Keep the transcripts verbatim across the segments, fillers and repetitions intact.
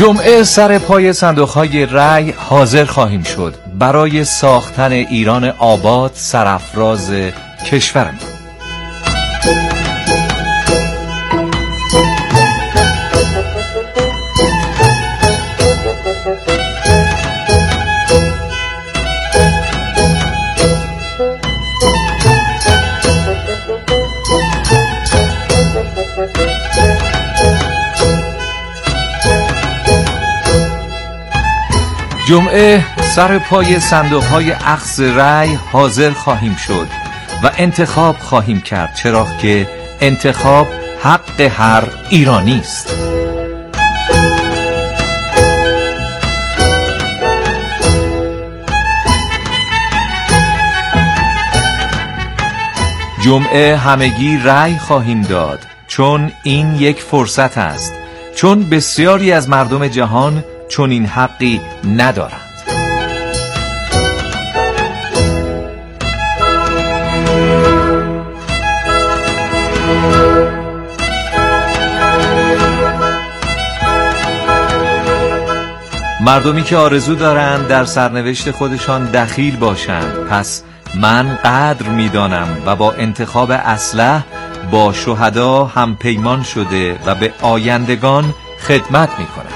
جمعه سر پای صندوق‌های رای حاضر خواهیم شد برای ساختن ایران آباد، سرافراز کشورمان. جمعه سر پای صندوق‌های اخذ رأی حاضر خواهیم شد و انتخاب خواهیم کرد، چرا که انتخاب حق هر ایرانی است. جمعه همگی رأی خواهیم داد، چون این یک فرصت است، چون بسیاری از مردم جهان چون این حقی ندارند. مردمی که آرزو دارند در سرنوشت خودشان دخیل باشند، پس من قدر می‌دانم و با انتخاب اصلح با شهدا هم پیمان شده و به آیندگان خدمت می‌کنم.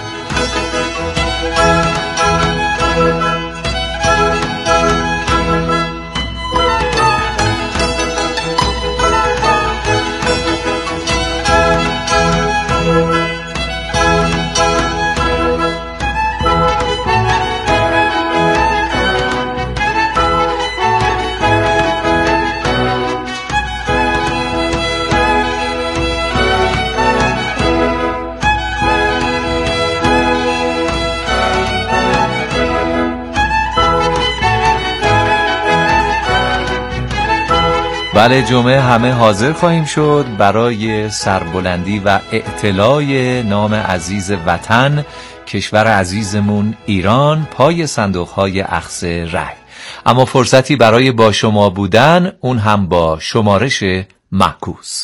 بله، جمعه همه حاضر خواهیم شد برای سربلندی و اعتلای نام عزیز وطن، کشور عزیزمون ایران، پای صندوق‌های اخذ رأی. اما فرصتی برای با شما بودن، اون هم با شمارش معکوس.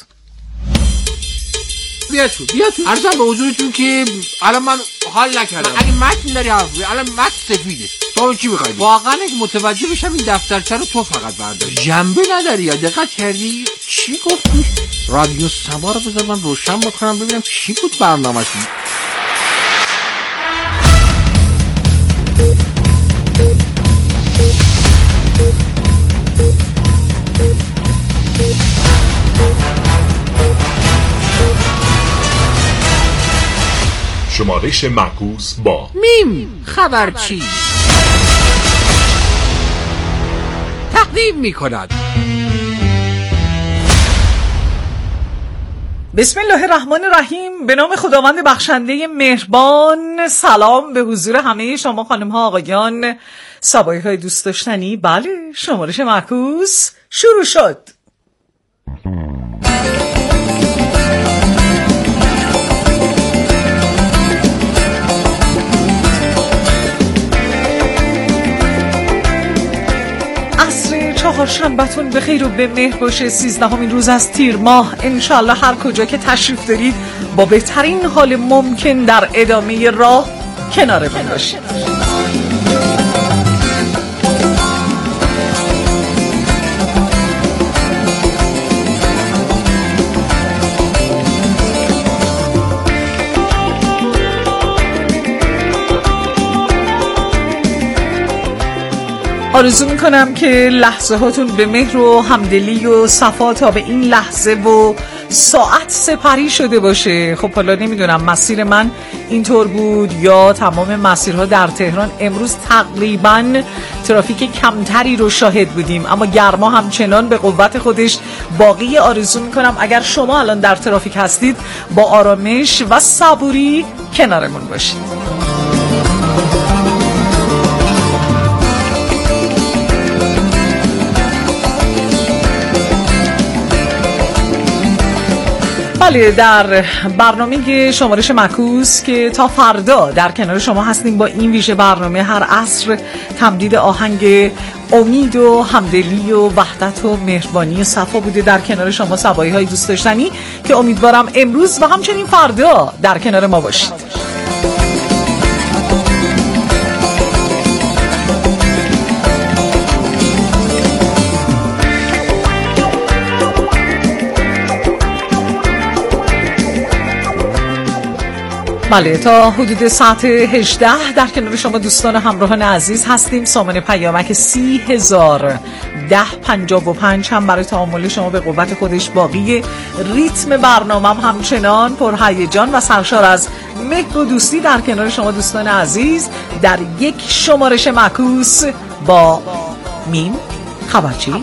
بیا تو بیا تو عرضم به حضورتون که الان من حال نکردم. اگه متن داری حرف بزنی، الان متن سفیده. تو چی می‌خوای؟ واقعا اگه متوجه بشم این دفترچه رو تو فقط برداری، جنبه نداری یا دقت کردی چی گفتی؟ رادیو سما رو بذار من روشن بکنم ببینم چی بود برنامه‌ش. شمارش معکوس با میم خبرچی تقدیم می کند. بسم الله الرحمن الرحیم. به نام خداوند بخشنده مهربان. سلام به حضور همه شما خانم ها آقایان، سبایی های دوست داشتنی. بله، شمارش معکوس شروع شد. چهارشنبه‌تون به خیر و به مهر باشه. سیزدهمین روز از تیر ماه. انشالله هر کجا که تشریف دارید با بهترین حال ممکن در ادامه راه کنار من باشید. آرزو میکنم که لحظه هاتون به مهر و همدلی و صفا تا به این لحظه و ساعت سپری شده باشه. خب حالا نمیدونم مسیر من اینطور بود یا تمام مسیرها در تهران امروز تقریبا ترافیک کمتری رو شاهد بودیم، اما گرما همچنان به قوت خودش باقی. آرزو میکنم اگر شما الان در ترافیک هستید با آرامش و صبوری کنارمون باشید. بله، در برنامه شمارش معکوس که تا فردا در کنار شما هستیم با این ویژه برنامه، هر عصر تمدید آهنگ امید و همدلی و وحدت و مهربانی و صفا بوده در کنار شما سبایی های دوست داشتنی که امیدوارم امروز و همچنین فردا در کنار ما باشید. بله، تا حدود ساعت هجده در کنار شما دوستان همراهان عزیز هستیم. سامانه پیامک سی هزار ده پنجاه و پنج هم برای تعامل شما به قوت خودش باقی. ریتم برنامه هم همچنان پرهیجان و سرشار از مهر و دوستی در کنار شما دوستان عزیز در یک شمارش معکوس با میم خبرچی.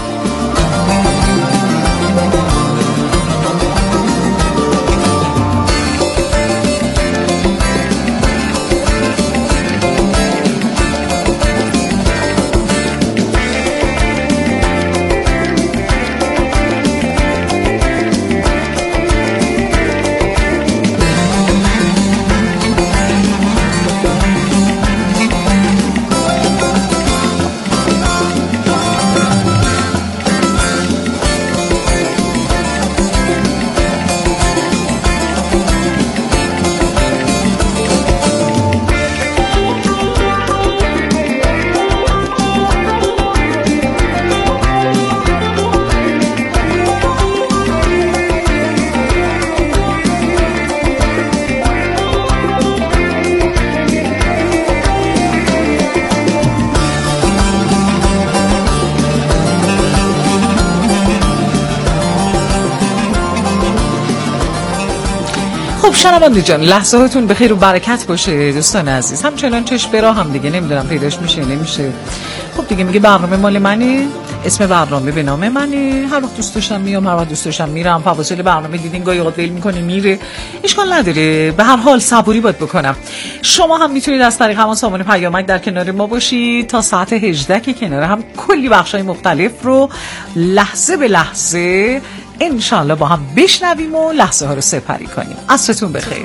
خب شنونده جان، لحظاتون بخیر و برکت باشه دوستان عزیز. همچنان چشم به راه هم دیگه، نمیدونم پیداش میشه نمیشه. خب دیگه میگه برنامه مال منه، اسم برنامه به نام منه، هر وقت دوست داشتم میام، هر وقت دوست داشتم میرم. فواصل برنامه دیدین گاهی اوقات ول میکنه میره، اشکال نداره، به هر حال صبوری باید بکنم. شما هم میتونید از طریق همون سامانه پیامک در کنار ما باشید تا ساعت هجده که کنار هم کلی بخشای مختلف رو لحظه به لحظه انشالله با هم بشنویم و لحظه ها رو سپری کنیم. عصرتون بخیر.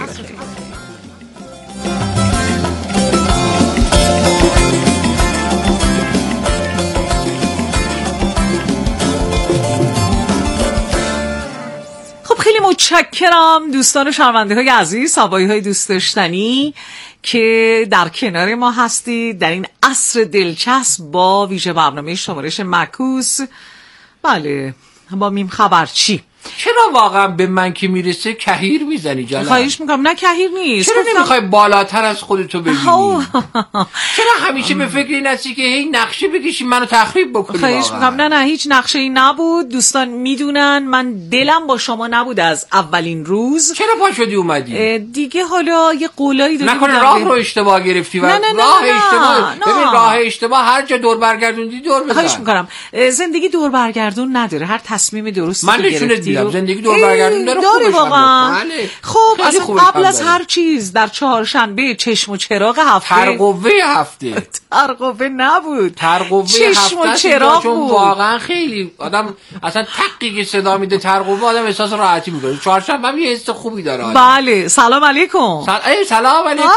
خب خیلی متشکرم دوستان و شنونده های عزیز، هوایی های دوست داشتنی که در کنار ما هستید در این عصر دلچسب با ویژه برنامه شمارش معکوس. بله، با میم خبرچی. چرا واقعا به من که میرسه کهیر میزنی جلال؟ خواهش میکنم. نه کهیر نیست. چرا نمیخوای بالاتر از خودتو ببینی؟ چرا همیشه به فکر این هستی که هی نقشه بکشی منو تخریب بکنی؟ خواهش میکنم. نه نه هیچ نقشه ای نبود. دوستان میدونن من دلم با شما نبود از اولین روز. چرا پا شدی اومدی؟ دیگه حالا یه قولایی دادی. نکنه راه رو اشتباه گرفتی و نه نه نه راه نه اشتباه. نه. ببین راه اشتباه هر جا دور برگردوندی دور بزن. خواهش میکنم. زندگی دور برگردون نداره. هر تصمیم درستی من گرفتی زندگی دور برگردون داره. داره واقعا. خب از قبل از هر چیز در چهارشنبه چشم و چراغ هفته ترقوه هفته ترقوه نبود، ترقوه چشم و چراغ بود. واقعا خیلی آدم اصلا تقی که صدا میده ترقوه آدم احساس راحتی میکنه. چهارشنبه هم یه حس خوبی داره آدم. بله. سلام علیکم. سل... ای سلام علیکم.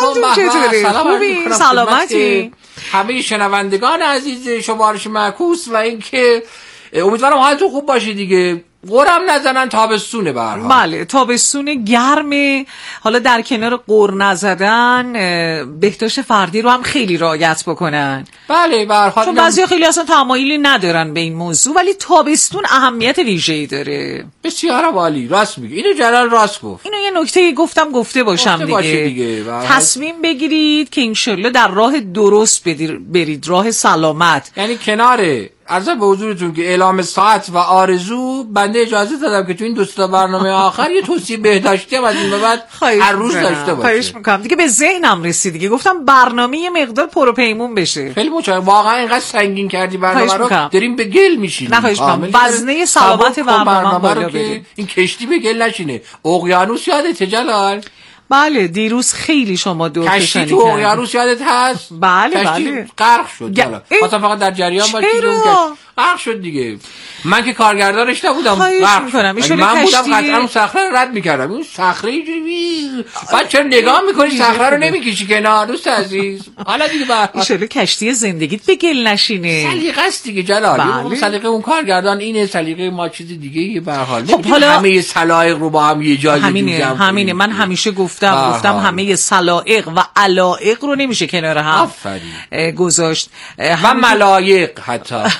سلام علیکم. سلامتی همه شنوندگان عزیز شمارش معکوس و اینکه امیدوارم حالتون خوب باشه دیگه. قرم نزنن، تابستونه به هر حال. بله تابستون گرمه. حالا در کنار قر نزدن بهداشت فردی رو هم خیلی رعایت بکنن. بله به هر حال، چون بعضیا خیلی اصلا تمایلی ندارن به این موضوع، ولی تابستون اهمیت ویژه‌ای داره. بسیار عالی، راست میگه. اینو جلال راست گفت. اینو یه نکته گفتم گفته باشم گفته دیگه, باشه دیگه. تصمیم بگیرید که انشالله در راه درست برید، راه سلامت. یعنی کناره عرض به حضورتون که اعلام ساعت و آرزو بنده اجازه دادم که تو این دوستا برنامه آخر یه توصیه بهداشتی هم از این به بعد هر روز داشته باشه. خواهش میکنم. دیگه به ذهنم رسید دیگه، گفتم برنامه یه مقدار پروپیمون بشه. خیلی متشکرم. واقعا اینقدر سنگین کردی برنامه رو، داریم به گل میشینیم. نه خواهش میکنم. وزنه سلامت برنامه بالا بره، این کشتی به گل نشینه. اقیانوس یادته جلال؟ بله دیروز خیلی شما دور کشتی کشتی تو اقیانوس یادت هست؟ بله کشتی بله غرق شد. حالا خواستم فقط در جریان باشی. غرق شد دیگه. من که کارگردانش نبودم غرق میکنم. من بودم قطعا اون صخره رو رد میکردم. اون صخره اینجوری بعد چرا نگاه میکنی صخره رو نمیکشی کنار دوست عزیز؟ حالا دیگه بعد ان شاءالله کشتی زندگیت به گل نشینه. سلیقه است دیگه جلال. اون سلیقه اون کارگردان اینه، سلیقه ما چیز دیگه به هر حال. خب حالا همه سلایق رو با هم یه جای همینه همینه من همیشه گفتم گفتم همه سلایق و علایق رو نمیشه کنار هم گذاشت و ملایق حتی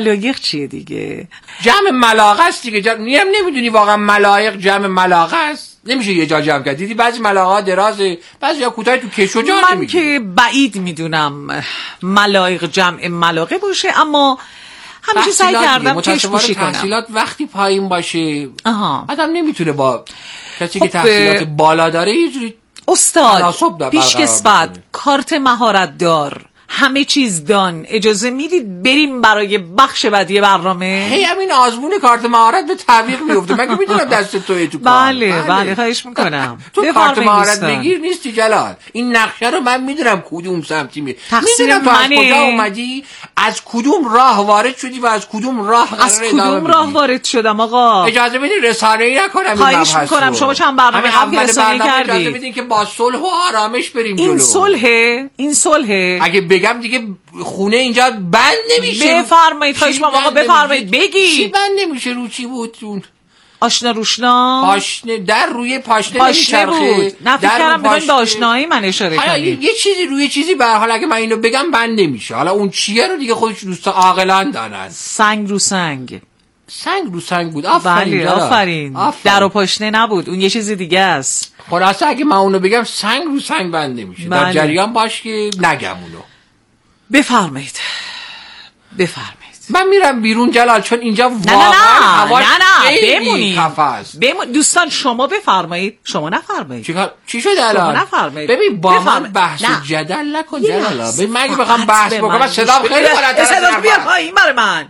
ملایق چیه دیگه؟ جمع ملاقه است دیگه. جمع نیم نمیدونی واقعا ملایق جمع ملاقه است؟ نمیشه یه جا جمع کرد. دیدی بعضی ملاقه ها درازه، بعضی ها کوتاه، تو کش و جا من نمیگیره. که بعید میدونم ملایق جمع ملاقه باشه، اما همیشه سعی کردم کش پوشی کنم. تحصیلات وقتی پایین باشه آها. آدم نمیتونه با کسی خب که تحصیلات بالا داره یه جوری استاد پیشکسوت، کارت مهارت دار، همه چیز دان، اجازه میدید بریم برای بخش بعدی برنامه؟ هی همین آزمون کارت مهارت به تعویق میفته. مگه میدونم دست توی تو کار؟ بله بله, بله خواهش میکنم. تو کارت مهارت بگیر نیستی جلال. این نقشه رو من میدونم کدوم سمتی می تقصیر منه. از کجا اومدی، از کدوم راه وارد شدی و از کدوم راه از کدوم راه وارد شدم آقا؟ اجازه بدین رسانه‌ای نکنم این مبحث. خواهش میکنم. شما چند برنامه قبل رسانه‌ای کردی. اجازه بدین که با صلح و آرامش بریم جلو. این صلحه، این صلحه. اگه بگم دیگه خونه اینجا بند نمیشه. بفرمایید خواهش میکنم آقا، بفرمایید بگید. چی بند نمیشه؟ رو چی بود اون؟ آشنا روشنا؟ پاشنه، در روی پاشنه پاشنه بود. نه فکر کردم بگوین به آشنایی من اشاره کنید. یه چیزی روی چیزی به هر حال اگه من اینو بگم بند نمیشه. حالا اون چیه رو دیگه خودش دوستا عاقلان دانن. سنگ رو سنگ. سنگ رو سنگ بود. آفرین. بله آفرین. در و پاشنه نبود، اون یه چیز دیگه است. خلاصه اگه من اونو بگم سنگ رو سنگ بند نمیشه. بله. در جریان باش که نگم اونو. بفرمایید بفرمایید. من میرم بیرون جلال، چون اینجا واقعا هواش نه نه خیلی خفه است. بمون... دوستان شما بفرمایید. شما نفرمایید. چی, چی شد الان؟ شما نفرمایید. ببین با بفرمایید. من بحث نه. جدل نکن جلال. ببین من اگه بخوام بحث بکنم صدام خیلی بالاتر از صدات بیار پایین برای من.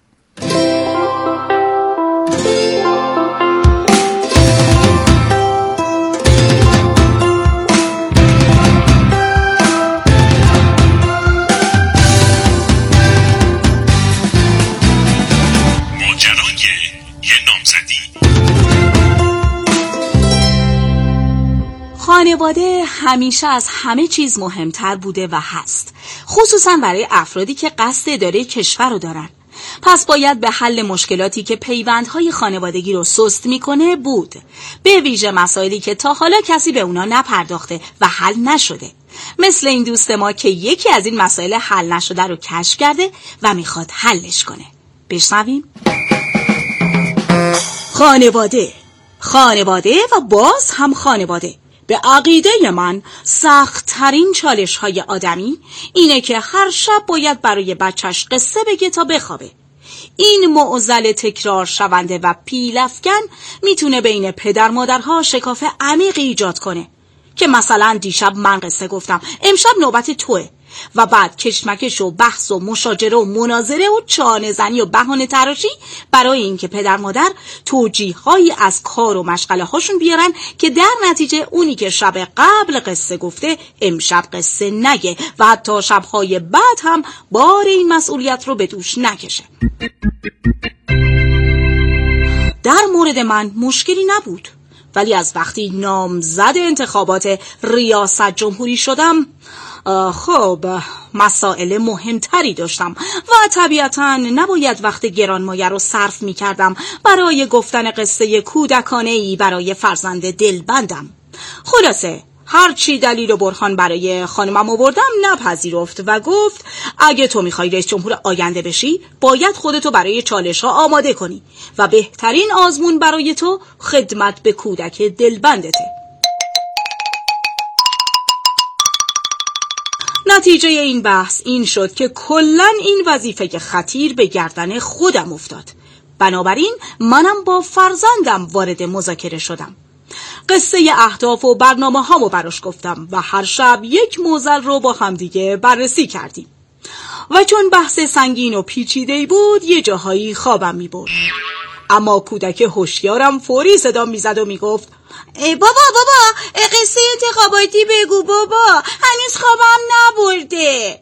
خانواده همیشه از همه چیز مهمتر بوده و هست، خصوصا برای افرادی که قصد اداره کشور رو دارن. پس باید به حل مشکلاتی که پیوندهای خانوادگی رو سست میکنه بود، به ویژه مسائلی که تا حالا کسی به اونا نپرداخته و حل نشده، مثل این دوست ما که یکی از این مسائل حل نشده رو کشف کرده و میخواد حلش کنه. بشنویم. خانواده خانواده و باز هم خانواده. به عقیده من سخت ترین چالش های آدمی اینه که هر شب باید برای بچهش قصه بگه تا بخوابه. این معضل تکرار شونده و پیلافکن میتونه بین پدر مادرها شکاف عمیقی ایجاد کنه، که مثلا دیشب من قصه گفتم، امشب نوبت توه، و بعد کشمکش و بحث و مشاجره و مناظره و چانه زنی و بهانه تراشی برای اینکه پدر مادر توجیه‌هایی از کار و مشغله هاشون بیارن که در نتیجه اونی که شب قبل قصه گفته امشب قصه نگه و حتی شبهای بعد هم بار این مسئولیت رو به دوش نکشه. در مورد من مشکلی نبود، ولی از وقتی نامزد انتخابات ریاست جمهوری شدم خب مسائل مهمتری داشتم و طبیعتاً نباید وقت گرانمایه رو صرف می کردم برای گفتن قصه کودکانه‌ای برای فرزند دلبندم. خلاصه هرچی دلیل و برهان برای خانمم آوردم نپذیرفت و گفت اگه تو میخوای رئیس جمهور آینده بشی باید خودتو برای چالش ها آماده کنی و بهترین آزمون برای تو خدمت به کودک دلبندته. نتیجه این بحث این شد که کلن این وظیفه خطیر به گردن خودم افتاد. بنابراین منم با فرزندم وارد مذاکره شدم. قصه اهداف و برنامه هامو براش گفتم و هر شب یک معضل رو با همدیگه بررسی کردیم. و چون بحث سنگین و پیچیده‌ای بود یه جاهایی خوابم می‌برد. اما کودک هوشیارم فوری صدا میزد و میگفت ای بابا بابا قصه انتخاباتی بگو بابا، هنوز خوابم نبرده.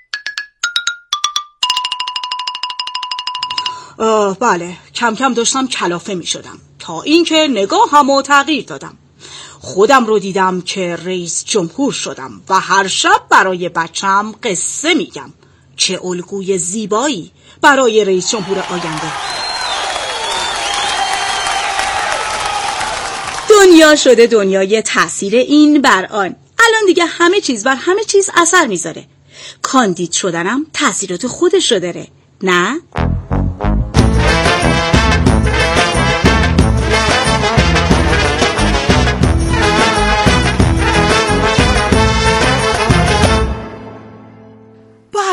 آه بله، کم کم داشتم کلافه می شدم تا اینکه نگاهمو تغییر دادم. خودم رو دیدم که رئیس جمهور شدم و هر شب برای بچم قصه میگم. چه الگوی زیبایی برای رئیس جمهور آینده. دنیا شده دنیای تأثیر این بر آن. الان دیگه همه چیز بر همه چیز اثر میذاره. کاندید شدنم تأثیرات خودش رو داره، نه؟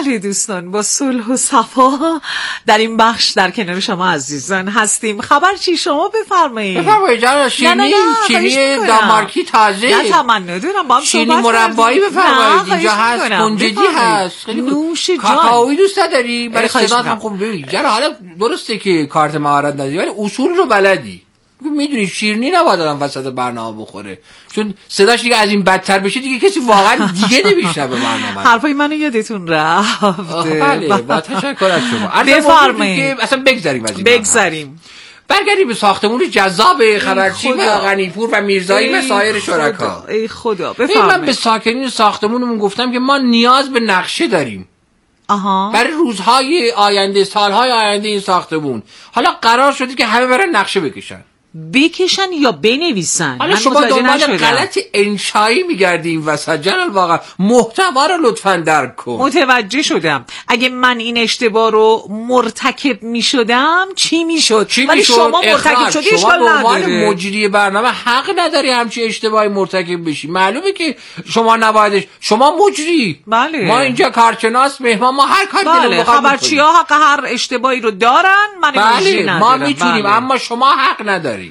بله دوستان، با صلح و صفا در این بخش در کنار شما عزیزان هستیم. خبر چی؟ شما بفرمایید. بفرمایید جان. شیرینی شیرینی دانمارکی تازه. نه تمنا دارم با هم شیرینی مربایی بفرمایید. اینجا هست، کنجدی هست، خیلی نوش جان. کاکائویی دوست داری؟ برای صدات هم خوب ببین. جان حالا درسته که کارت مهارت نداری ولی اصول رو بلدی. میدونی شیرینی نباید آدم وسط برنامه بخوره، چون صداش دیگه از این بدتر بشه دیگه کسی واقعا دیگه نمیشنوه برنامه. حرفای منو یادتون رفت. بله با تشکر از شما. بفرمایید. اصلا بگذریم از این. بگذریم. برگردیم به ساختمون جذاب خبرچی و غنیپور و میرزایی و سایر شرکا. ای خدا بفرمایید. من به ساکنین ساختمونمون گفتم که ما نیاز به نقشه داریم. آها. برای روزهای آینده، سالهای آینده این ساختمون. حالا قرار شده که همه برن نقشه بکشن. بکشن یا بنویسن؟ حالا شما دنبال غلط انشایی میگردیم وسط جلال، واقعا محتوا رو لطفاً درک کن. متوجه شدم. اگه من این اشتباه رو مرتکب میشدم چی میشد؟ چی ولی میشد؟ شما مرتکب شدی اشکال نداره. شما به عنوان مجری برنامه حق نداری همچی اشتباهی مرتکب بشی. معلومه که شما نبایدش. شما مجری. بله. ما اینجا کارشناس مهمان، ما هر کاری بله. دلمون خبرچی‌ها حق هر اشتباهی رو دارن. من مجری ندارم. ما میتونیم بله. اما شما حق نداری.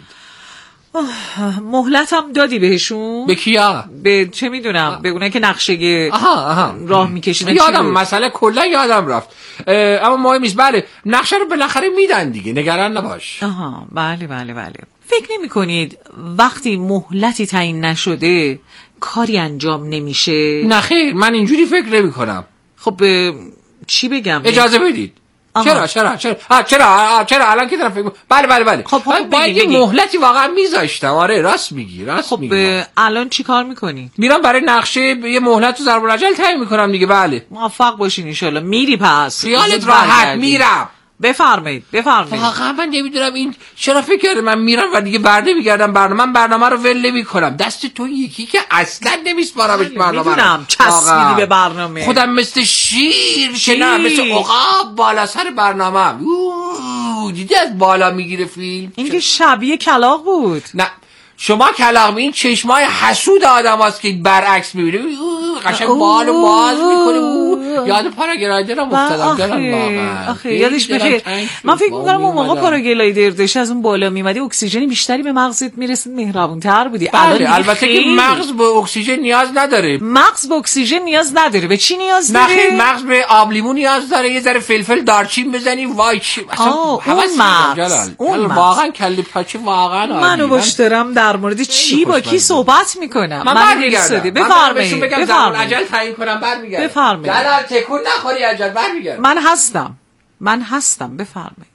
مهلتم دادی بهشون؟ به کیا؟ به چه میدونم، به اونایی که نقشه آها آها. راه میکشیدن. یادم مسئله کلا یادم رفت، اما مهم نیست. بله نقشه رو بالاخره میدن دیگه، نگران نباش. آها بله بله بله. فکر نمی کنید وقتی مهلتی تعیین نشده کاری انجام نمیشه؟ نه خیر، من اینجوری فکر نمی کنم. خب چی بگم؟ اجازه بدید. چرا چرا چرا آ چرا چرا الان که طرف فکر بله بله بله خب باید یه مهلتی واقعا میذاشتم. آره راست میگی راست خب میگی. الان چی کار میکنی؟ میرم برای نقشه یه مهلت و ضرب العجل تعیین میکنم دیگه. بله موفق باشین ان شاء الله. میری پس خیالت راحت. میرم. بفرمایید بفرمایید. واقعا من نمیدونم این چرا فکر کرده من میرم و دیگه برنامه میگردم برنامه من برنامه رو ول نمیکنم. دست تو یکی که اصلا نمیسپارمش برنامه. میدونم چسبیدی به برنامه. خودم مثل شیر که نه مثل عقاب بالا سر برنامه. دیدی از بالا میگیره فیلم. این که شبیه کلاغ بود. نه شما کلاغ، این چشمای حسود آدم هست که برعکس میبینه قشنگ بالو باز میکنه. یاد پاراگلایدر هم افتادم دارم واقعا. آخه یادش بخیر. من فکر میکنم اون موقع پاراگلایدر داشت از اون بالا میمدی اکسیژن بیشتری به مغزت میرسید، مهربونتر بودی. بله البته که مغز به اکسیژن نیاز نداره. مغز به اکسیژن نیاز نداره. به چی نیاز داره؟ نه مغز به آب لیمو نیاز داره. یه ذره فلفل دارچین بزنی وای چی اصلا اون مغز. اون واقعا کله پاچه واقعا. منو باشترم در مورد چی با کی صحبت میکنم. من برمیگردم. بفرمایید. بگم زمان عجل تعیین کنم برمیگردم. بفرمایید. جلال تکون نخوری عجل برمیگردم. من هستم. من هستم بفرمایید.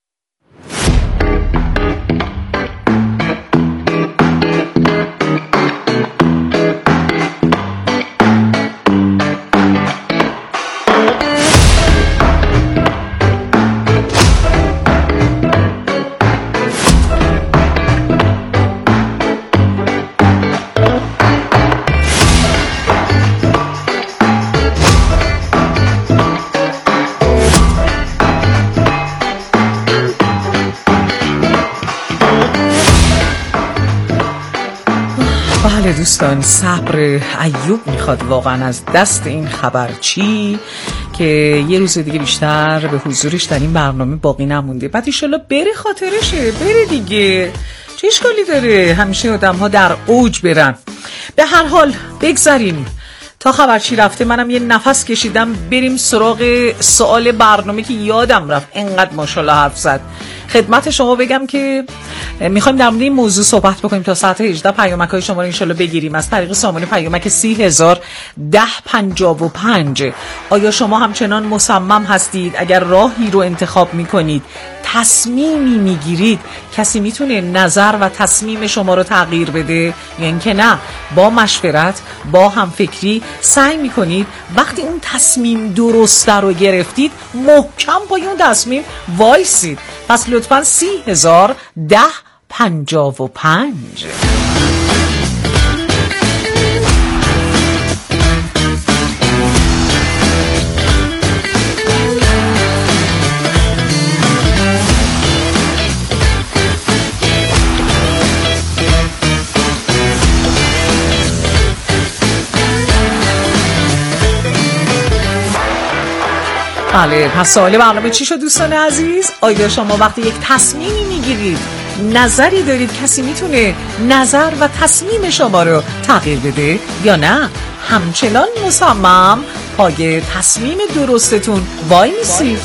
بله دوستان، صبر ایوب میخواد واقعا از دست این خبرچی که یه روز دیگه بیشتر به حضورش در این برنامه باقی نمونده. بعد ایشالا بره خاطرشه، بره دیگه، چه اشکالی داره همیشه آدم ها در اوج برن. به هر حال بگذاریم تا خبرچی رفته منم یه نفس کشیدم. بریم سراغ سوال برنامه که یادم رفت انقدر ماشاءالله حرف زد. خدمت شما بگم که میخوایم در مورد این موضوع صحبت بکنیم تا ساعت هجده. پیامک های شما رو انشالله بگیریم از طریق سامانه پیامک سی هزار ده پنجاه و پنج. آیا شما همچنان مصمم هستید اگر راهی رو انتخاب میکنید، تصمیمی میگیرید، کسی میتونه نظر و تصمیم شما رو تغییر بده، یا اینکه نه با مشورت با همفکری سعی میکنید وقتی اون تصمیم درسته رو گرفتید محکم پای اون تصمیم وایسید؟ پس لطفاً سی هزار ده پنجاه و پنج. بله، پس سوال برنامه چی شد دوستان عزیز؟ آیا شما وقتی یک تصمیمی میگیرید نظری دارید کسی میتونه نظر و تصمیم شما رو تغییر بده یا نه همچنان مصمم پای تصمیم درستتون وای میسید؟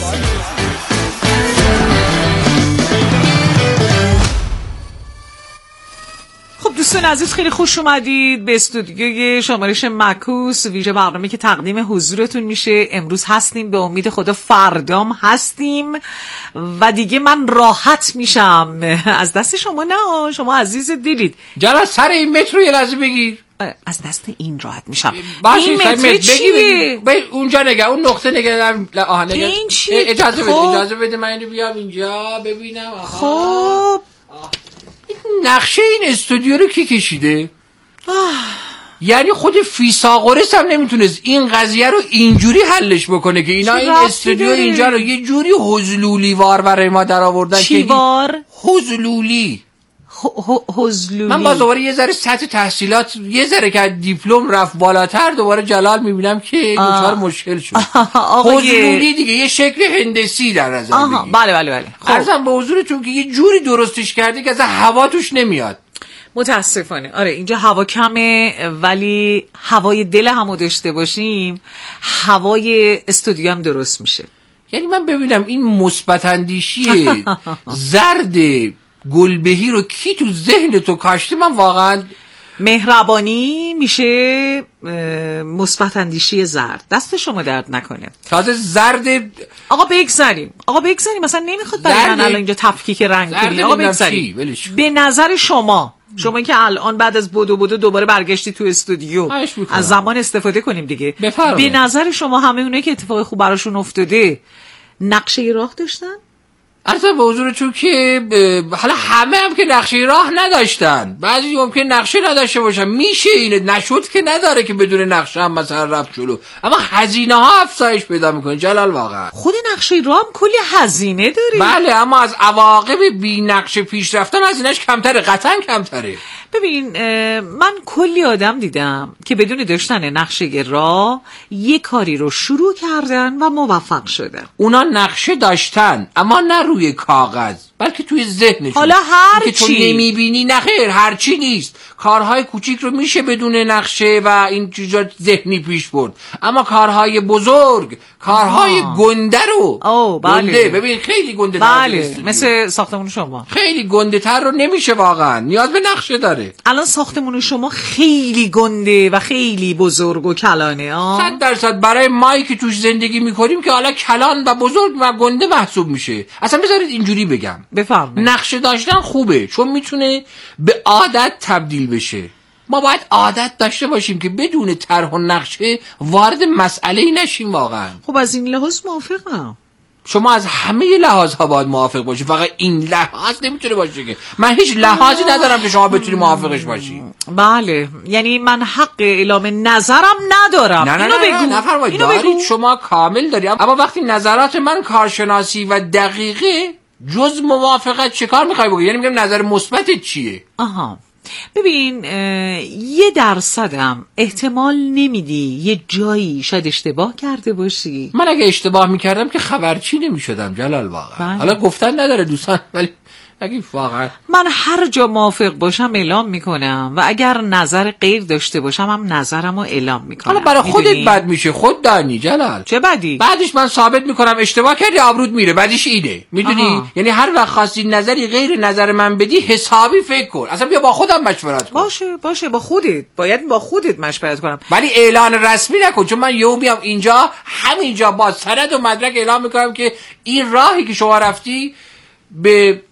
خب دوستان عزیز خیلی خوش اومدید به استودیوی شمارش معکوس، ویژه برنامه که تقدیم حضورتون میشه. امروز هستیم، به امید خدا فردام هستیم و دیگه من راحت میشم از دست شما. نه شما عزیز دیدید جلال سر این متر یه لحظه بگیر. از دست این راحت میشم. این متر چیه؟ بگی اونجا نگه، اون نقطه نگه. آها نگه. این چی؟ اجازه بده، اجازه بده من اینو بیام اینجا ببینم. خب نقشه این استودیو رو کی کشیده؟ آه. یعنی خود فیثاغورس هم نمیتونست این قضیه رو اینجوری حلش بکنه که اینا این استودیو داره؟ اینجا رو یه جوری حزلولی وار برای ما در آوردن. چی وار؟ حزلولی. حزلولی. من باز دوباره یه ذره سطح تحصیلات یه ذره که دیپلم رفت بالاتر دوباره جلال میبینم که دچار مشکل شد. حزلولی دیگه یه شکل هندسی در نظر بگیر. بله بله بله. عرضم به حضورتون که یه جوری درستش کرده که اصلا هوا توش نمیاد. متاسفانه آره اینجا هوا کمه، ولی هوای دل همو داشته باشیم هوای استودیو هم درست میشه. یعنی من ببینم این مثبت اندیشی زرد گلبهی رو کی تو ذهن تو کاشته؟ من واقعا مهربانی میشه مثبت اندیشی زرد. دست شما درد نکنه. تازه زرد آقا بگذاریم آقا بگذاریم مثلا نمیخواد برای من الان اینجا تفکیک رنگ کنی. آقا بگذاریم به نظر شما شما که الان بعد از بدو بدو دوباره برگشتی تو استودیو از زمان استفاده کنیم دیگه. بفرمایید. به نظر شما همه اونایی که اتفاق خوب براشون افتاده نقشه راه داشتن؟ اصلا به حضورتون که حالا همه هم که نقشه راه نداشتن، بعضی ممکن نقشه نداشته باشن، میشه اینه نشد که نداره که بدون نقشه هم مثلا رفت جلو، اما هزینه ها افزایش پیدا میکنه جلال. واقعا خود نقشه راه هم کلی هزینه داره. بله، اما از عواقب بی نقشه پیش رفتن هزینه‌اش کمتره، قطعا کمتره. ببین من کلی آدم دیدم که بدون داشتن نقشه راه یه کاری رو شروع کردن و موفق شدن. اونا نقشه داشتن اما نه روی کاغذ بلکه توی ذهنشون. حالا هر که چی تو نمیبینی. نه خیر، هر چی نیست. کارهای کوچیک رو میشه بدون نقشه و این چیزا ذهنی پیش برد، اما کارهای بزرگ، کارهای آه. گنده رو او بله. گنده ببین خیلی گنده بله. مثل ساختمون شما خیلی گنده تر رو نمیشه، واقعا نیاز به نقشه داره. الان ساختمون شما خیلی گنده و خیلی بزرگ و کلانه. صد درصد برای مایی که توش زندگی میکنیم که حالا کلان و بزرگ و گنده محسوب میشه. اصلا بذارید اینجوری بگم، بفرمایید. نقشه داشتن خوبه چون میتونه به عادت تبدیل بشه. ما باید عادت داشته باشیم که بدون طرح و نقشه وارد مسئله‌ای نشیم. واقعا خب از این لحاظ موافقم. شما از همه لحاظها باید موافق باشی، فقط این لحاظ نمیتونه باشه که من هیچ لحاظی ندارم که شما بتونی موافقش باشی. بله، یعنی من حق اعلام نظرم ندارم. نه نه اینو نه بگو. نفرمایید. دارید، شما کامل دارید، اما وقتی نظرات من کارشناسی و دقیقه جز موافقت چه کار میخوای بگی؟ یعنی میگم نظر مثبتت چیه؟ آها ببین یه درصدم احتمال نمیدی یه جایی شاید اشتباه کرده باشی. من اگه اشتباه میکردم که خبرچی نمیشدم جلال. واقعا حالا گفتن نداره دوستان، ولی اگه واقعا من هر جا موافق باشم اعلام میکنم و اگر نظر غیر داشته باشم هم نظرمو اعلام میکنم. حالا برای خودت بد میشه، خود دانی جلال. چه بدی؟ بعدش من ثابت میکنم اشتباه کردی، آبرود میره. بعدش اینه میدونی، یعنی هر وقت خواستی نظری غیر نظر من بدی حسابی فکر کن. اصلا بیا با خودم مشورت کن. باشه باشه با خودت، باید با خودت مشورت کنم، ولی اعلان رسمی نکن، چون من یهو میام اینجا همینجا با سند و مدرک اعلام میکنم که این راهی که شما رفتی به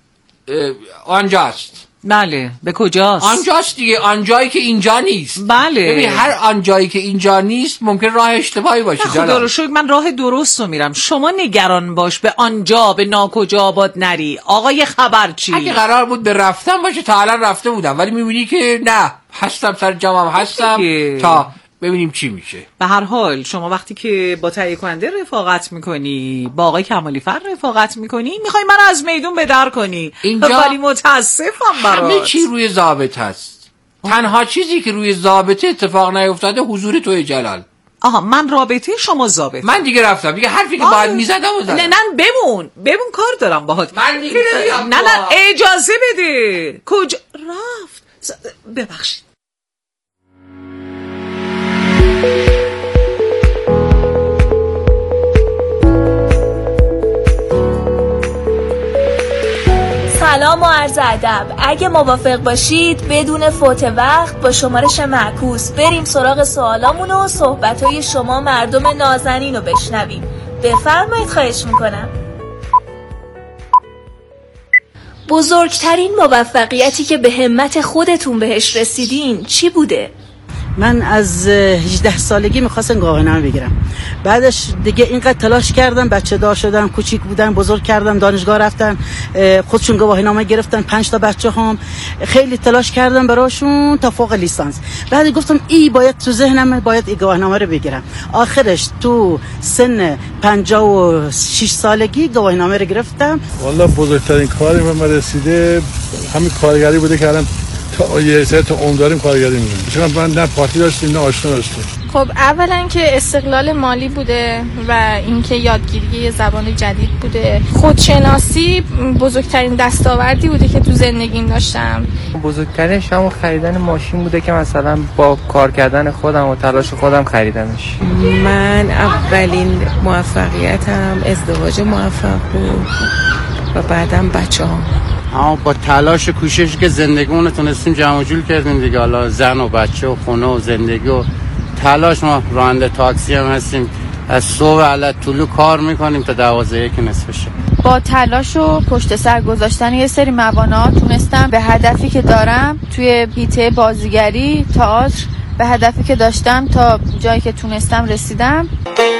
آنجاست. بله، به کجاست؟ آنجاست دیگه، آنجایی که اینجا نیست. بله، ببین هر آنجایی که اینجا نیست ممکن راه اشتباهی باشه. خدا رو شکر من راه درست رو میرم. شما نگران باش به آنجا به ناکجا باد نری آقای خبرچی. اگه قرار بود به رفتم باشه تا الان رفته بودم، ولی میبینی که نه، هستم سر جامم هستم تا ببینیم چی میشه. به هر حال شما وقتی که با تهیه کننده رفاقت میکنی، با آقای کمالی فر رفاقت میکنی، میخوای من از میدون بدر کنی اینجا، ولی متاسفم برات همه چی روی ضابط هست. تنها چیزی که روی ضابطه اتفاق نیفتاده حضور توی جلال. آها من رابطه شما ضابط. من دیگه رفتم دیگه، حرفی که باید میزدم و زدم. نه نه بمون بمون کار دارم باهات. من دیگه نمیام. نه نه اجازه بده. کجا رفت؟ ببخشید. سلام و عرض ادب. اگه موافق باشید بدون فوت وقت با شمارش معکوس بریم سراغ سوالامون و صحبت‌های شما مردم نازنین رو بشنویم. بفرمایید، خواهش میکنم. بزرگترین موفقیتی که به همت خودتون بهش رسیدین چی بوده؟ من از هجده سالگی میخواستم گواهینامه بگیرم. بعدش دیگه اینقدر تلاش کردم، بچه دار شدم، کوچیک بودن، بزرگ کردم، دانشگاه رفتن، خودشون گواهینامه گرفتن، پنج تا بچه هم. خیلی تلاش کردم براشون تا فوق لیسانس. بعد گفتم ای باید تو ذهنم باید این گواهینامه رو بگیرم. آخرش تو سن پنجاه و شش سالگی گواهینامه رو گرفتم. والا بزرگترین کاری به من رسیده همین کارگری بوده که الان تا یه سه تا عمر داریم کارگری می‌کنیم. چون من نه پارتی داشتیم نه آشنا داشتیم. خب اولا که استقلال مالی بوده و اینکه یادگیری یه زبان جدید بوده. خودشناسی بزرگترین دستاوردی بوده که تو زندگیم داشتم. بزرگترینش هم خریدن ماشین بوده که مثلا با کار کردن خودم و تلاش خودم خریدمش. من اولین موفقیتم ازدواج موفق بود و بعدم بچه‌هام. اما با تلاش و کوشش که زندگیمون رو تونستیم جمع جور کردیم دیگه. حالا زن و بچه و خونه و زندگی و تلاش. ما راننده تاکسی هم هستیم، از صبح علت طولو کار میکنیم تا دوازده یک نصف شب. با تلاش و پشت سر گذاشتن یه سری موانعات تونستم به هدفی که دارم توی حیطه بازیگری، تئاتر، به هدفی که داشتم تا جایی که تونستم رسیدم.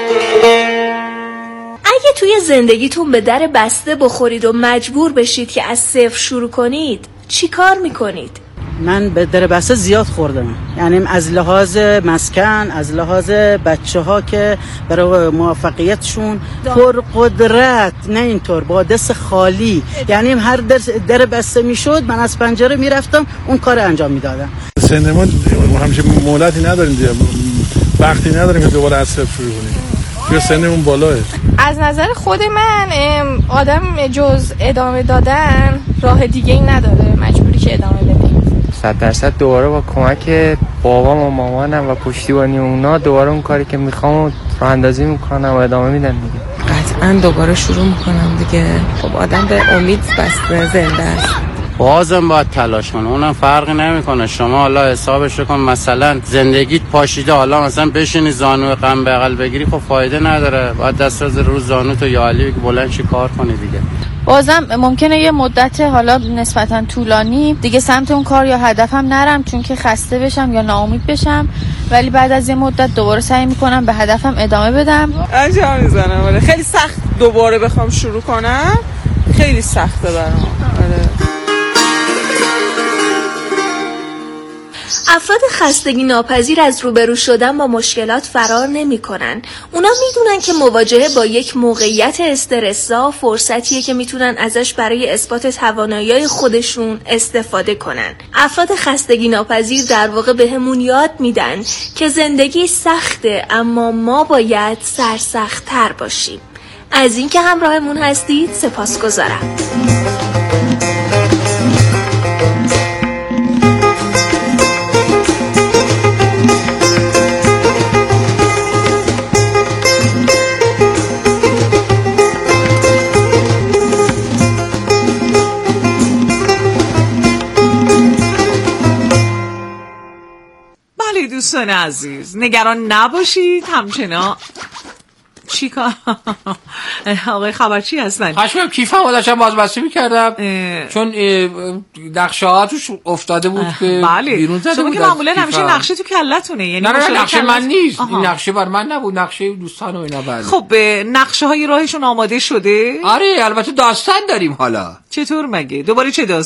اگه توی زندگیتون به در بسته بخورید و مجبور بشید که از صفر شروع کنید، چی کار میکنید؟ من به در بسته زیاد خوردم، یعنی از لحاظ مسکن، از لحاظ بچه ها که برای موفقیتشون پر قدرت، نه اینطور با دست خالی، یعنی هر در, در بسته میشد من از پنجره میرفتم اون کار انجام میدادم. سن ما همیشه مهلتی نداریم دیگه، وقتی نداریم که دوباره از صفر شروع کنیم. یا سنمون بالاه. از نظر خود من آدم جز ادامه دادن راه دیگه ای نداره، مجبوری که ادامه بده. صد درصد دوباره با کمک بابام و مامانم و پشتیبانی اونا دوباره اون کاری که میخوام راه اندازی میکنم و ادامه میدم دیگه. قطعا دوباره شروع میکنم دیگه. خب آدم به امید بسته زنده است. بازم باید تلاش کنه، اونم فرقی نمیکنه. شما حالا حسابش کن، مثلا زندگیت پاشیده، حالا مثلا بشینی زانو غم بغل بگیری، خب فایده نداره. باید دست از رو زانو تو یا علی که بلند چی کار کنی دیگه. بازم ممکنه یه مدت حالا نسبتا طولانی دیگه سمت اون کار یا هدفم نرم، چون که خسته بشم یا ناامید بشم، ولی بعد از یه مدت دوباره سعی میکنم به هدفم ادامه بدم. انجام میزنم. آره خیلی سخت دوباره بخوام شروع کنم، خیلی سخته برام. آره. افراد خستگی ناپذیر از روبرو شدن با مشکلات فرار نمی کنن. اونا میدونن که مواجهه با یک موقعیت استرس‌زا فرصتیه که میتونن ازش برای اثبات توانایی خودشون استفاده کنن. افراد خستگی ناپذیر در واقع بهمون یاد میدن که زندگی سخته، اما ما باید سرسخت‌تر باشیم. از اینکه همراهمون هستید سپاسگزارم. دوستان عزیز نگران نباشید، همچنان چی کار آقای خبرچی هستن؟ خشمم کیفم و داشتم بازبسته میکردم چون نقشه ها توش افتاده بود که بله. بیرون زده بود. شما که معمولا همیشه نقشه تو کلتونه، یعنی نه نه نقشه من نیست. آها. این نقشه بر من نبود، نقشه دوستان و اینا. بله. خب نقشه های راهشون آماده شده؟ آره البته داستان داریم. حالا چطور مگه؟ دوباره چه داستان؟